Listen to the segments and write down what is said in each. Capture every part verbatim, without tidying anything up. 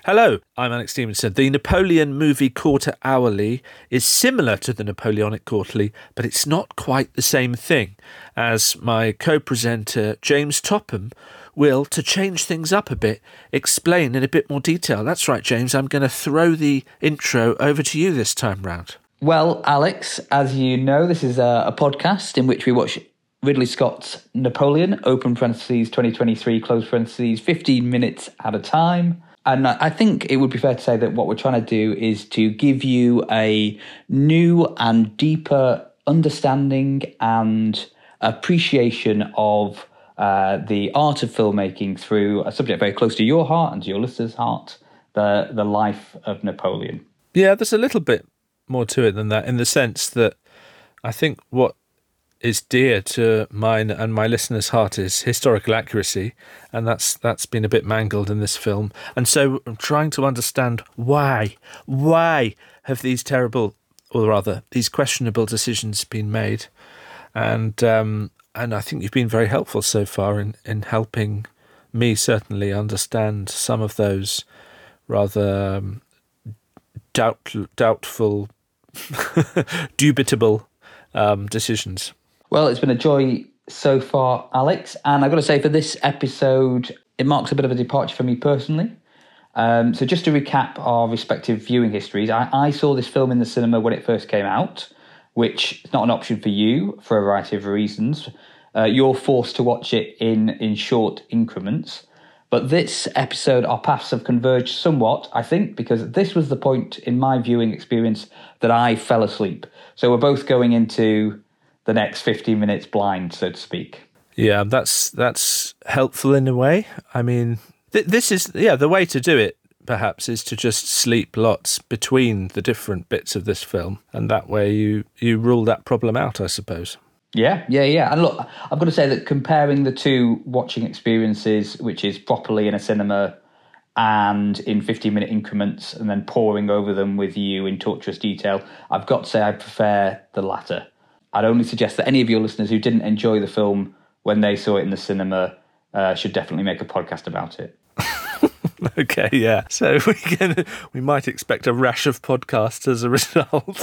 Hello, I'm Alex Stevenson. The Napoleon movie Quarter Hourly is similar to the Napoleonic Quarterly, but it's not quite the same thing, as my co-presenter James Topham will, to change things up a bit, explain in a bit more detail. That's right, James, I'm going to throw the intro over to you this time round. Well, Alex, as you know, this is a, a podcast in which we watch Ridley Scott's Napoleon, open parentheses, twenty twenty-three, close parentheses, fifteen minutes at a time. And I think it would be fair to say that what we're trying to do is to give you a new and deeper understanding and appreciation of uh, the art of filmmaking through a subject very close to your heart and to your listeners' heart, the, the life of Napoleon. Yeah, there's a little bit more to it than that, in the sense that I think what is dear to mine and my listeners' heart is historical accuracy, and that's that's been a bit mangled in this film. And so I'm trying to understand why, why have these terrible, or rather, these questionable decisions been made? And um, and I think you've been very helpful so far in, in helping me certainly understand some of those rather um, doubt, doubtful, dubitable um, decisions. Well, it's been a joy so far, Alex. And I've got to say, for this episode, it marks a bit of a departure for me personally. Um, so just to recap our respective viewing histories, I, I saw this film in the cinema when it first came out, which is not an option for you for a variety of reasons. Uh, you're forced to watch it in, in short increments. But this episode, our paths have converged somewhat, I think, because this was the point in my viewing experience that I fell asleep. So we're both going into the next fifteen minutes blind, so to speak. Yeah, that's that's helpful in a way. I mean, th- this is, yeah, the way to do it, perhaps, is to just sleep lots between the different bits of this film, and that way you, you rule that problem out, I suppose. Yeah, yeah, yeah. And look, I've got to say that comparing the two watching experiences, which is properly in a cinema and in fifteen-minute increments, and then poring over them with you in torturous detail, I've got to say I prefer the latter. I'd only suggest that any of your listeners who didn't enjoy the film when they saw it in the cinema uh, should definitely make a podcast about it. Okay, yeah. So we can, we might expect a rash of podcasts as a result.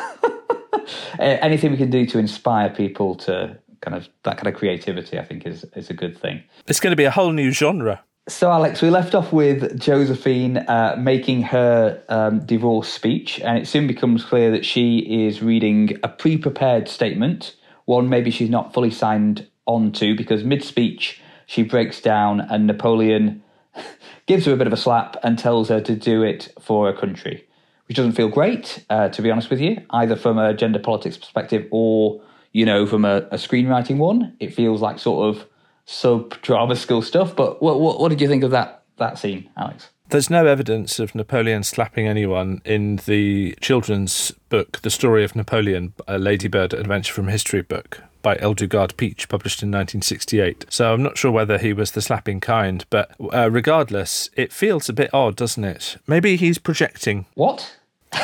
Anything we can do to inspire people to kind of that kind of creativity, I think, is is a good thing. It's going to be a whole new genre. So, Alex, we left off with Josephine uh, making her um, divorce speech, and it soon becomes clear that she is reading a pre-prepared statement, one maybe she's not fully signed on to, because mid-speech she breaks down and Napoleon gives her a bit of a slap and tells her to do it for her country, which doesn't feel great, uh, to be honest with you, either from a gender politics perspective or, you know, from a, a screenwriting one. It feels like sort of sub-drama school stuff, but what, what what did you think of that that scene, Alex? There's no evidence of Napoleon slapping anyone in the children's book, The Story of Napoleon, a Ladybird Adventure from History book by L. Dugard Peach, published in nineteen sixty-eight. So I'm not sure whether he was the slapping kind, but uh, regardless, it feels a bit odd, doesn't it? Maybe he's projecting. What?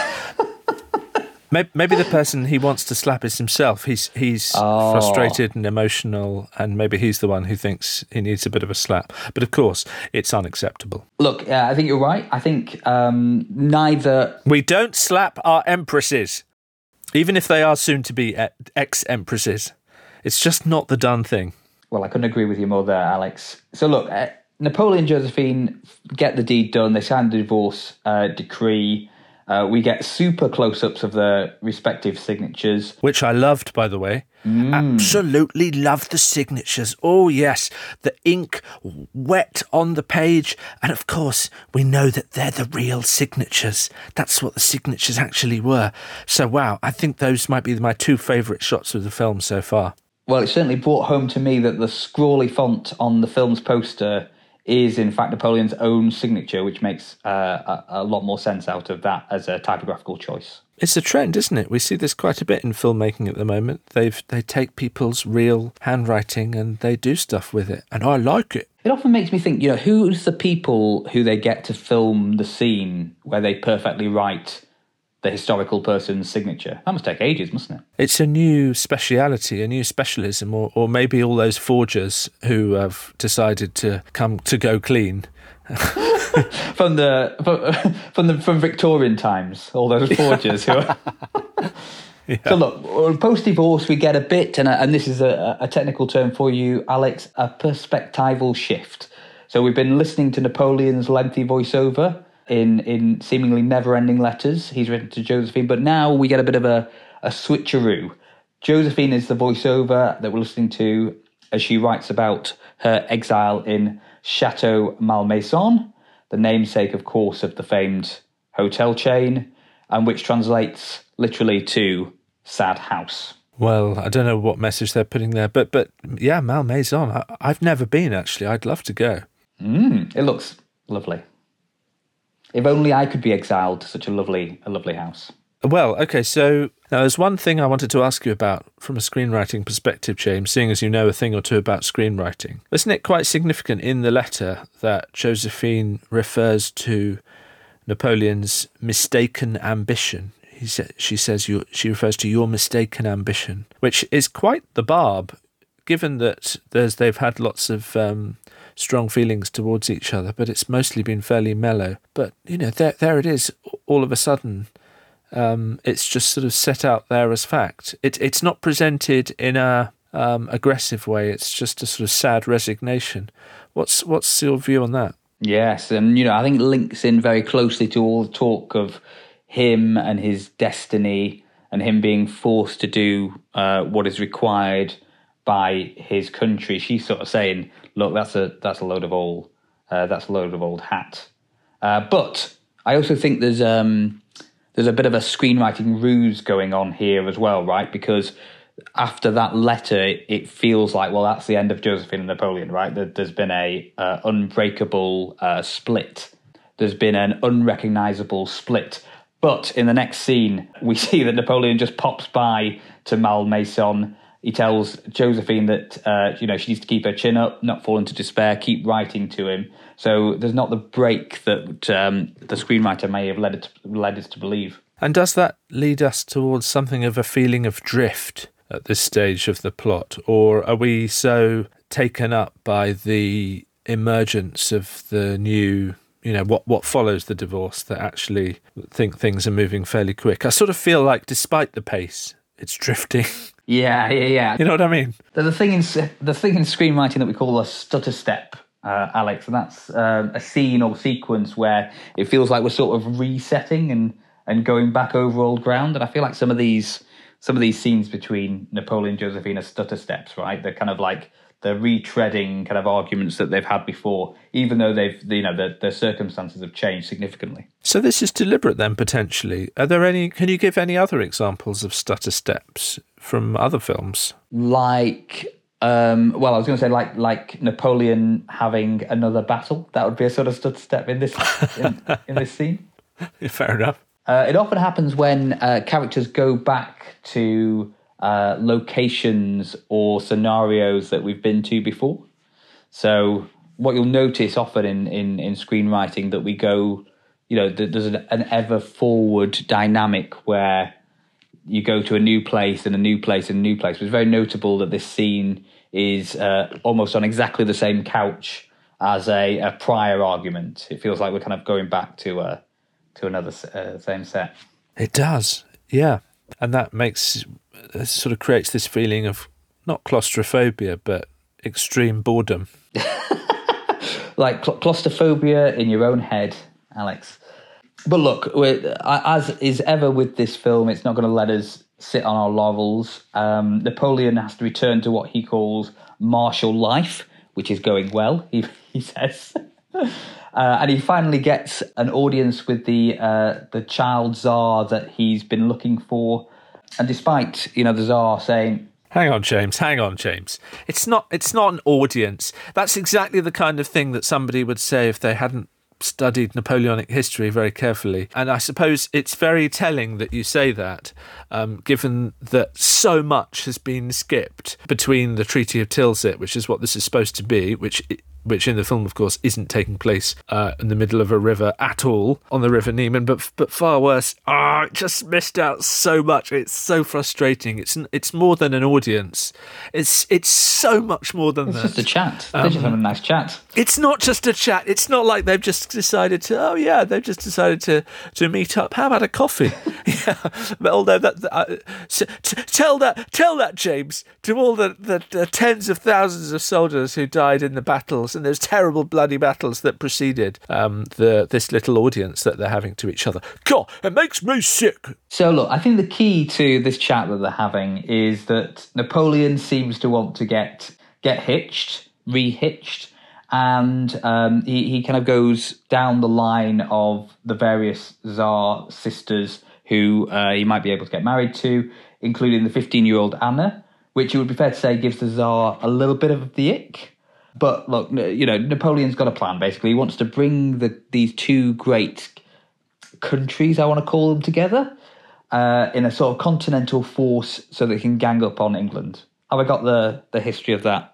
Maybe the person he wants to slap is himself. He's he's oh. frustrated and emotional, and maybe he's the one who thinks he needs a bit of a slap. But of course, it's unacceptable. Look, uh, I think you're right. I think um, neither... We don't slap our empresses, even if they are soon to be ex-empresses. It's just not the done thing. Well, I couldn't agree with you more there, Alex. So look, uh, Napoleon and Josephine get the deed done. They sign the divorce uh, decree. Uh, we get super close-ups of their respective signatures. Which I loved, by the way. Mm. Absolutely loved the signatures. Oh, yes. The ink wet on the page. And, of course, we know that they're the real signatures. That's what the signatures actually were. So, wow, I think those might be my two favourite shots of the film so far. Well, it certainly brought home to me that the scrawly font on the film's poster is in fact Napoleon's own signature, which makes uh, a, a lot more sense out of that as a typographical choice. It's a trend, isn't it? We see this quite a bit in filmmaking at the moment. They've they take people's real handwriting and they do stuff with it, and I like it. It often makes me think, you know, who's the people who they get to film the scene where they perfectly write the historical person's signature? That must take ages, mustn't it? It's a new speciality, a new specialism, or, or maybe all those forgers who have decided to come to go clean from the from, from the from Victorian times, all those forgers who are... Yeah. So look, post-divorce we get a bit, and, and this is a, a technical term for you, Alex, a perspectival shift. So we've been listening to Napoleon's lengthy voiceover in, in seemingly never-ending letters he's written to Josephine, but now we get a bit of a, a switcheroo. Josephine is the voiceover that we're listening to as she writes about her exile in Chateau Malmaison, the namesake, of course, of the famed hotel chain, and which translates literally to sad house. Well, I don't know what message they're putting there, but but yeah, Malmaison. I, I've never been, actually. I'd love to go. Mm, it looks lovely. If only I could be exiled to such a lovely, a lovely house. Well, okay, so now there's one thing I wanted to ask you about from a screenwriting perspective, James, seeing as you know a thing or two about screenwriting. Isn't it quite significant in the letter that Josephine refers to Napoleon's mistaken ambition? He sa- she says you, she refers to your mistaken ambition, which is quite the barb, given that there's they've had lots of um, strong feelings towards each other, but it's mostly been fairly mellow. But, you know, there there it is, all of a sudden. Um, it's just sort of set out there as fact. It, it's not presented in a um, aggressive way. It's just a sort of sad resignation. What's what's your view on that? Yes, and you know, I think it links in very closely to all the talk of him and his destiny and him being forced to do uh, what is required by his country. She's sort of saying, "Look, that's a that's a load of old uh, that's a load of old hat." Uh, but I also think there's um, there's a bit of a screenwriting ruse going on here as well, right? Because after that letter, it, it feels like, well, that's the end of Josephine and Napoleon, right? There, there's been a uh, unbreakable uh, split. There's been an unrecognisable split. But in the next scene, we see that Napoleon just pops by to Malmaison. He tells Josephine that uh, you know she needs to keep her chin up, not fall into despair, keep writing to him. So there's not the break that um, the screenwriter may have led it to, led us to believe. And does that lead us towards something of a feeling of drift at this stage of the plot, or are we so taken up by the emergence of the new, you know, what what follows the divorce that actually think things are moving fairly quick? I sort of feel like, despite the pace, it's drifting. Yeah, yeah, yeah. You know what I mean? There's a thing in the thing in screenwriting that we call a stutter step, uh, Alex, and that's uh, a scene or sequence where it feels like we're sort of resetting and and going back over old ground. And I feel like some of these some of these scenes between Napoleon and Josephine are stutter steps, right? They're kind of like they're retreading kind of arguments that they've had before, even though they've, you know, their, their circumstances have changed significantly. So this is deliberate then, potentially. Are there any, can you give any other examples of stutter steps from other films? Like, um, well, I was going to say like like Napoleon having another battle. That would be a sort of stutter step in this in, in this scene. Fair enough. Uh, it often happens when uh, characters go back to Uh, locations or scenarios that we've been to before. So what you'll notice often in, in, in screenwriting that we go, you know, there's an, an ever forward dynamic where you go to a new place and a new place and a new place. It's very notable that this scene is uh, almost on exactly the same couch as a, a prior argument. It feels like we're kind of going back to uh, to another uh, same set. It does, yeah. And that makes, uh, sort of creates this feeling of not claustrophobia, but extreme boredom. Like cl- claustrophobia in your own head, Alex. But look, we're, as is ever with this film, it's not going to let us sit on our laurels. Um, Napoleon has to return to what he calls martial life, which is going well, he, he says. Uh, and he finally gets an audience with the uh, the child Tsar that he's been looking for. And despite, you know, the Tsar saying, Hang on, James, hang on, James. It's not it's not an audience. That's exactly the kind of thing that somebody would say if they hadn't studied Napoleonic history very carefully. And I suppose it's very telling that you say that, um, given that so much has been skipped between the Treaty of Tilsit, which is what this is supposed to be, which which in the film, of course, isn't taking place uh, in the middle of a river at all, on the River Niemen, but but far worse. Ah, oh, just missed out so much. It's so frustrating. It's it's more than an audience. It's it's so much more than it's that. It's just a chat. They're Um, just having a nice chat. It's not just a chat. It's not like they've just decided to, oh, yeah, they've just decided to, to meet up. How about a coffee? yeah. But although that, uh, t- t- tell that, tell that, James, to all the, the, the tens of thousands of soldiers who died in the battles and those terrible bloody battles that preceded um, the this little audience that they're having to each other. God, it makes me sick. So look, I think the key to this chat that they're having is that Napoleon seems to want to get get hitched, re-hitched, and um, he, he kind of goes down the line of the various Tsar sisters who uh, he might be able to get married to, including the fifteen-year-old Anna, which it would be fair to say gives the Tsar a little bit of the ick. But look, you know, Napoleon's got a plan, basically. He wants to bring the, these two great countries, I want to call them, together uh, in a sort of continental force so that he can gang up on England. Have I got the, the history of that?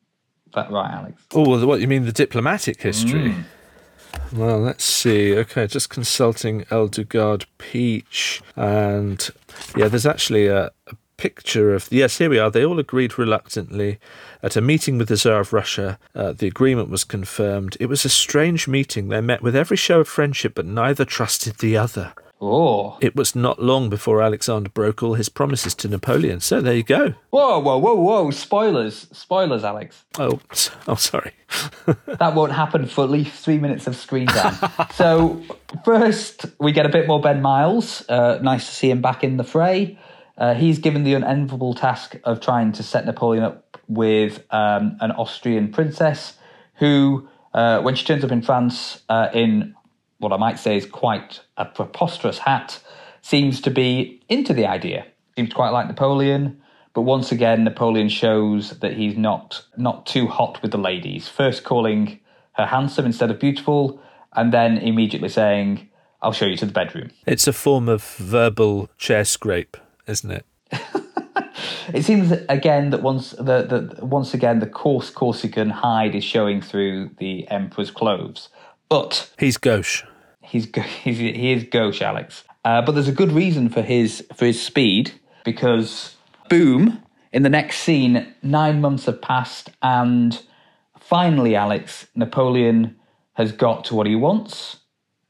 That right, Alex? Oh, what you mean, the diplomatic history? Mm. Well, let's see. Okay, just consulting Eldugard Peach, and yeah, there's actually a, a picture of. Yes, here we are. They all agreed reluctantly at a meeting with the Tsar of Russia. Uh, the agreement was confirmed. It was a strange meeting. They met with every show of friendship, but neither trusted the other. Oh. It was not long before Alexander broke all his promises to Napoleon. So there you go. Whoa, whoa, whoa, whoa. Spoilers. Spoilers, Alex. Oh, oh sorry. That won't happen for at least three minutes of screen time. So first, we get a bit more Ben Miles. Uh, nice to see him back in the fray. Uh, he's given the unenviable task of trying to set Napoleon up with um, an Austrian princess who, uh, when she turns up in France uh, in what I might say is quite a preposterous hat, seems to be into the idea. Seems quite like Napoleon, but once again, Napoleon shows that he's not not too hot with the ladies. First calling her handsome instead of beautiful, and then immediately saying, I'll show you to the bedroom. It's a form of verbal chair scrape, isn't it? It seems again that once the, the once again the coarse Corsican hide is showing through the emperor's clothes. But he's gauche. He's he's he is gauche, Alex. Uh, but there's a good reason for his for his speed, because boom, in the next scene, nine months have passed, and finally, Alex, Napoleon has got to what he wants.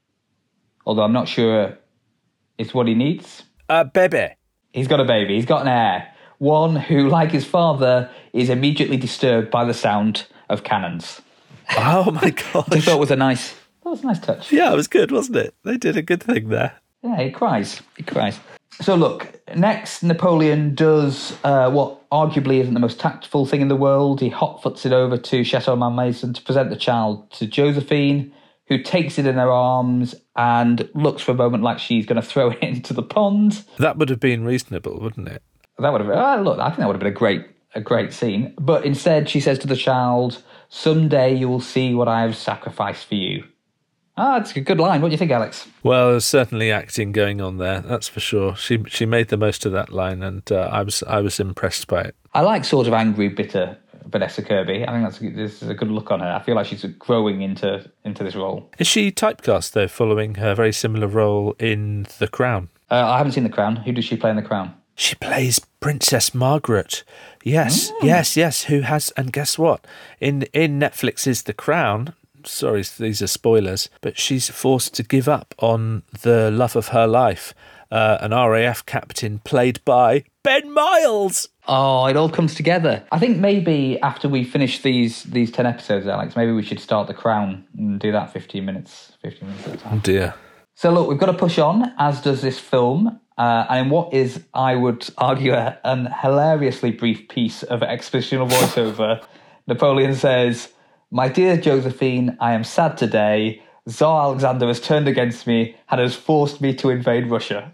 Although I'm not sure it's what he needs. A baby. He's got a baby. He's got an heir. One who, like his father, is immediately disturbed by the sound of cannons. Oh my gosh. I thought it was a nice, that was a nice touch. Yeah, it was good, wasn't it? They did a good thing there. Yeah, he cries. He cries. So look, next Napoleon does uh, what arguably isn't the most tactful thing in the world. He hot-foots it over to Chateau Malmaison to present the child to Josephine, who takes it in her arms and looks for a moment like she's going to throw it into the pond. That would have been reasonable, wouldn't it? That would have been, oh, look, I think that would have been a great, a great scene. But instead, she says to the child, someday you will see what I have sacrificed for you. Ah, that's a good line. What do you think, Alex? Well, there's certainly acting going on there, that's for sure. She she made the most of that line, and uh, I was I was impressed by it. I like sort of angry, bitter Vanessa Kirby. I think that's a, this is a good look on her. I feel like she's growing into into this role. Is she typecast, though, following her very similar role in The Crown? Uh, I haven't seen The Crown. Who does she play in The Crown? She plays Princess Margaret. Yes, Mm. yes, yes. Who has... And guess what? In in Netflix's The Crown... Sorry, these are spoilers, but she's forced to give up on the love of her life, uh, an R A F captain played by Ben Miles. Oh, it all comes together. I think maybe after we finish these these ten episodes, Alex, maybe we should start The Crown and do that fifteen minutes, fifteen minutes at a time. Oh dear. So look, we've got to push on, as does this film. Uh, and in what is, I would argue, a, an hilariously brief piece of expositional voiceover, Napoleon says, my dear Josephine, I am sad today. Tsar Alexander has turned against me and has forced me to invade Russia.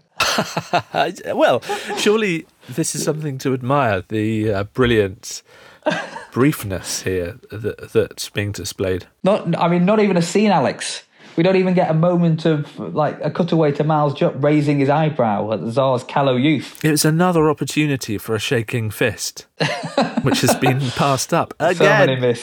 Well, surely this is something to admire, the uh, brilliant briefness here that, that's being displayed. Not, I mean, not even a scene, Alex. We don't even get a moment of, like, a cutaway to Miles Jupp raising his eyebrow at the Tsar's callow youth. It was another opportunity for a shaking fist, which has been passed up again. So many missed.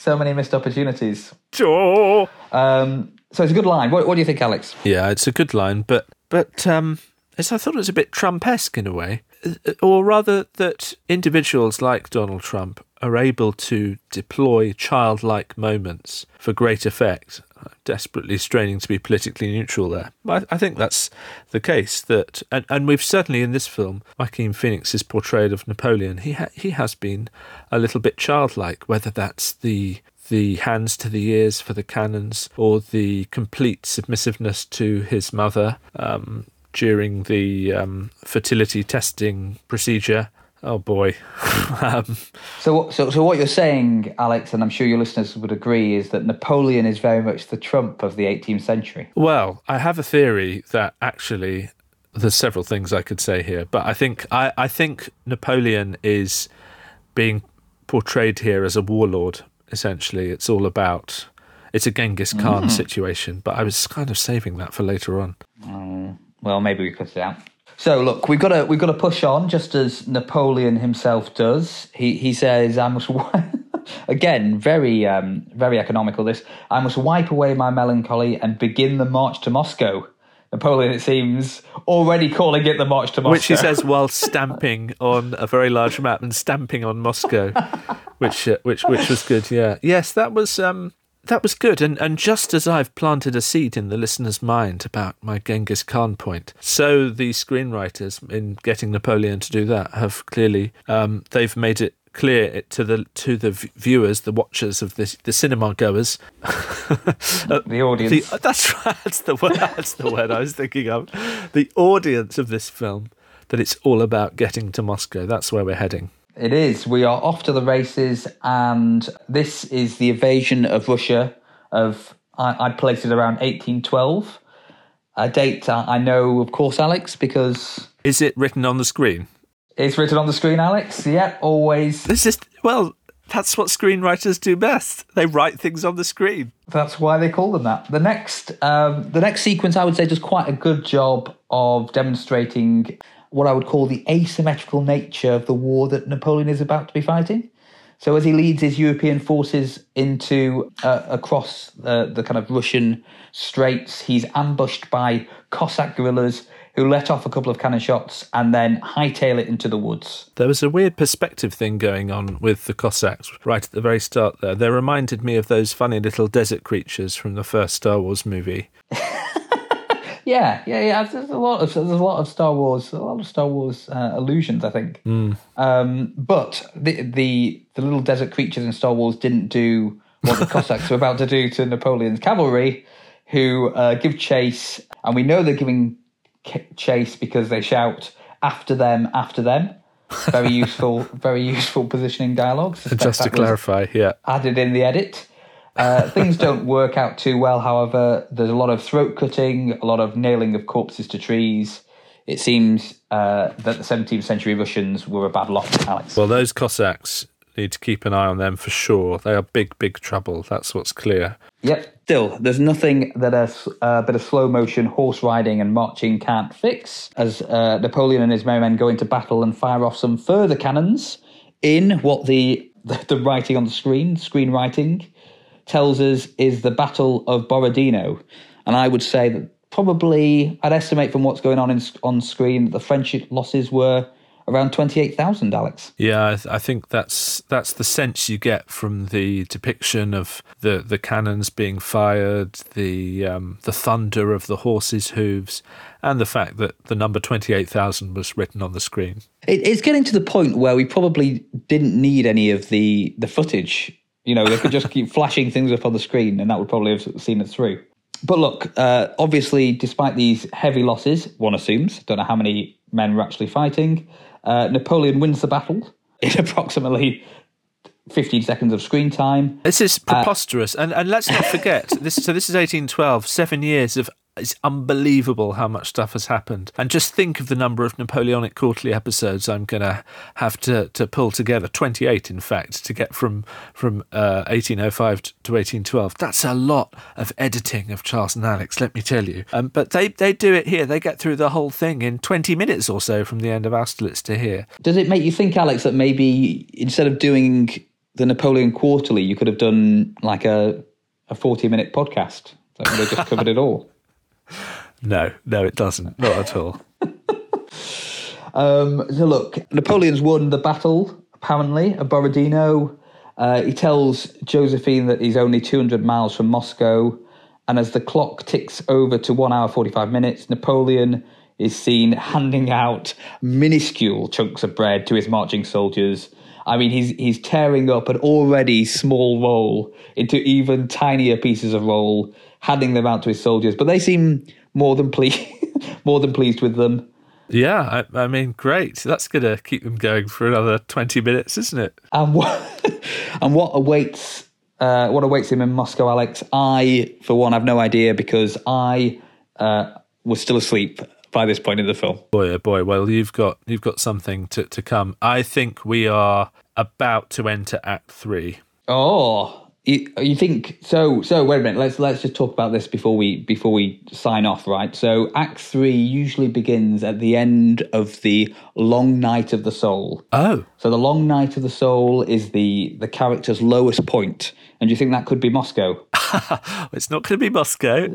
So many missed opportunities. Sure. Um, so it's a good line. What, what do you think, Alex? Yeah, it's a good line, but but um, it's, I thought it was a bit Trump-esque in a way, or rather that individuals like Donald Trump are able to deploy childlike moments for great effect. Desperately straining to be politically neutral there. I, I think that's the case. That and, and we've certainly in this film, Joaquin Phoenix's portrayal of Napoleon, he ha- he has been a little bit childlike, whether that's the the hands to the ears for the cannons or the complete submissiveness to his mother um, during the um, fertility testing procedure. Oh boy. um, so, so, so what you're saying, Alex, and I'm sure your listeners would agree, is that Napoleon is very much the Trump of the eighteenth century. Well, I have a theory that actually there's several things I could say here, but I think I, I think Napoleon is being portrayed here as a warlord. Essentially, it's all about it's a Genghis Khan mm. situation, but I was kind of saving that for later on. Um, well, maybe we cut it out. So look, we've got to we've got to push on, just as Napoleon himself does. He he says, "I must." Again, very um, very economical. This I must wipe away my melancholy and begin the march to Moscow. Napoleon, it seems, already calling it the march to Moscow, which he says while stamping on a very large map and stamping on Moscow, which uh, which which was good. Yeah, yes, that was. Um, That was good, and, and just as I've planted a seed in the listener's mind about my Genghis Khan point, so the screenwriters, in getting Napoleon to do that, have clearly um, they've made it clear to the to the viewers, the watchers of this, the cinema goers, the audience. The, that's right. That's the word. That's the word I was thinking of. The audience of this film, that it's all about getting to Moscow. That's where we're heading. It is. We are off to the races, and this is the invasion of Russia of, I, I'd place it around eighteen twelve. A date I know, of course, Alex, because... Is it written on the screen? It's written on the screen, Alex. Yeah, always. This is, well, that's what screenwriters do best. They write things on the screen. That's why they call them that. The next, um, the next sequence, I would say, does quite a good job of demonstrating what I would call the asymmetrical nature of the war that Napoleon is about to be fighting. So as he leads his European forces into uh, across uh, the kind of Russian straits, he's ambushed by Cossack guerrillas who let off a couple of cannon shots and then hightail it into the woods. There was a weird perspective thing going on with the Cossacks right at the very start there. They reminded me of those funny little desert creatures from the first Star Wars movie. Yeah, yeah, yeah. There's a lot of there's a lot of Star Wars, a lot of Star Wars uh, allusions, I think. Mm. Um, but the, the the little desert creatures in Star Wars didn't do what the Cossacks were about to do to Napoleon's cavalry, who uh, give chase, and we know they're giving chase because they shout "after them, after them." Very useful, very useful positioning dialogue. Just to clarify, yeah, added in the edit. Uh, things don't work out too well, however. There's a lot of throat cutting, a lot of nailing of corpses to trees. It seems uh, that the seventeenth century Russians were a bad lot, Alex. Well, those Cossacks, need to keep an eye on them for sure. They are big, big trouble. That's what's clear. Yep. Still, there's nothing that a, a bit of slow motion horse riding and marching can't fix, as uh, Napoleon and his merry men go into battle and fire off some further cannons in what the, the, the writing on the screen, screenwriting, tells us is the Battle of Borodino. And I would say that probably, I'd estimate from what's going on in, on screen, the French losses were around twenty-eight thousand, Alex. Yeah, I, th- I think that's that's the sense you get from the depiction of the, the cannons being fired, the um, the thunder of the horses' hooves, and the fact that the number twenty-eight thousand was written on the screen. It, it's getting to the point where we probably didn't need any of the, the footage. You know, they could just keep flashing things up on the screen and that would probably have seen it through. But look, uh, obviously, despite these heavy losses, one assumes, don't know how many men were actually fighting, uh, Napoleon wins the battle in approximately fifteen seconds of screen time. This is preposterous. Uh, and, and let's not forget, this. so this is eighteen twelve, seven years of... It's unbelievable how much stuff has happened. And just think of the number of Napoleonic quarterly episodes I'm going to have to to pull together. twenty-eight, in fact, to get from from uh, eighteen oh five to eighteen twelve. That's a lot of editing of Charles and Alex, let me tell you. Um, but they, they do it here. They get through the whole thing in twenty minutes or so from the end of Austerlitz to here. Does it make you think, Alex, that maybe instead of doing the Napoleon Quarterly, you could have done like a a forty minute podcast that would have just covered it all. No, no, it doesn't. Not at all. um, so look, Napoleon's won the battle, apparently, at Borodino. Uh, he tells Josephine that he's only two hundred miles from Moscow. And as the clock ticks over to one hour forty-five minutes, Napoleon is seen handing out minuscule chunks of bread to his marching soldiers. I mean, he's he's tearing up an already small roll into even tinier pieces of roll, handing them out to his soldiers. But they seem more than pleased, more than pleased with them. Yeah, I, I mean, great. That's going to keep them going for another twenty minutes, isn't it? And what and what awaits uh, what awaits him in Moscow, Alex? I, for one, have no idea because I uh, was still asleep by this point in the film. Boy, oh boy. Well, you've got you've got something to, to come. I think we are about to enter Act Three. Oh, you, you think so? So wait a minute. Let's let's just talk about this before we before we sign off, right? So Act Three usually begins at the end of the Long Night of the Soul. Oh, so the Long Night of the Soul is the the character's lowest point, and do you think that could be Moscow? It's not going to be Moscow.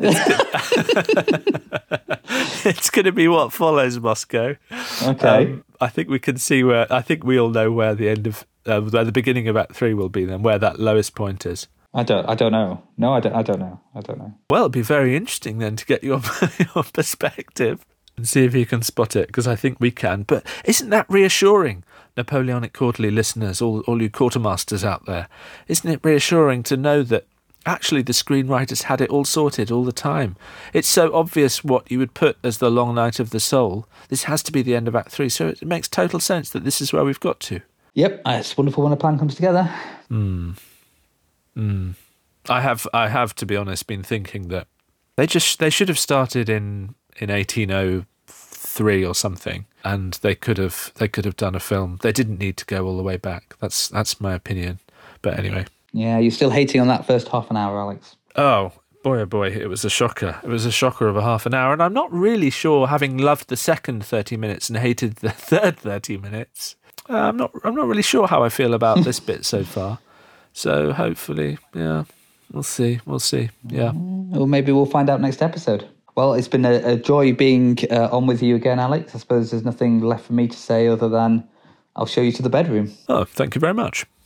It's going to be what follows Moscow. Okay. Um, I think we can see where. I think we all know where the end of uh, where the beginning of Act Three will be. Then where that lowest point is. I don't. I don't know. No, I don't. I don't know. I don't know. Well, it'd be very interesting then to get your your perspective and see if you can spot it, because I think we can. But isn't that reassuring, Napoleonic Quarterly listeners, all all you quartermasters out there? Isn't it reassuring to know that actually the screenwriters had it all sorted all the time? It's so obvious what you would put as the Long Night of the Soul. This has to be the end of Act Three, so it makes total sense that this is where we've got to. Yep, it's wonderful when a plan comes together. Hmm. Hmm. I have, I have to be honest, been thinking that they just they should have started in in eighteen oh three or something, and they could have they could have done a film. They didn't need to go all the way back. That's that's my opinion. But anyway. Yeah, you're still hating on that first half an hour, Alex. Oh, boy, oh boy, it was a shocker. It was a shocker of a half an hour, and I'm not really sure, having loved the second thirty minutes and hated the third thirty minutes, uh, I'm not I'm not really sure how I feel about this bit so far. So hopefully, yeah, we'll see, we'll see, yeah. Or maybe we'll find out next episode. Well, it's been a, a joy being uh, on with you again, Alex. I suppose there's nothing left for me to say other than I'll show you to the bedroom. Oh, thank you very much.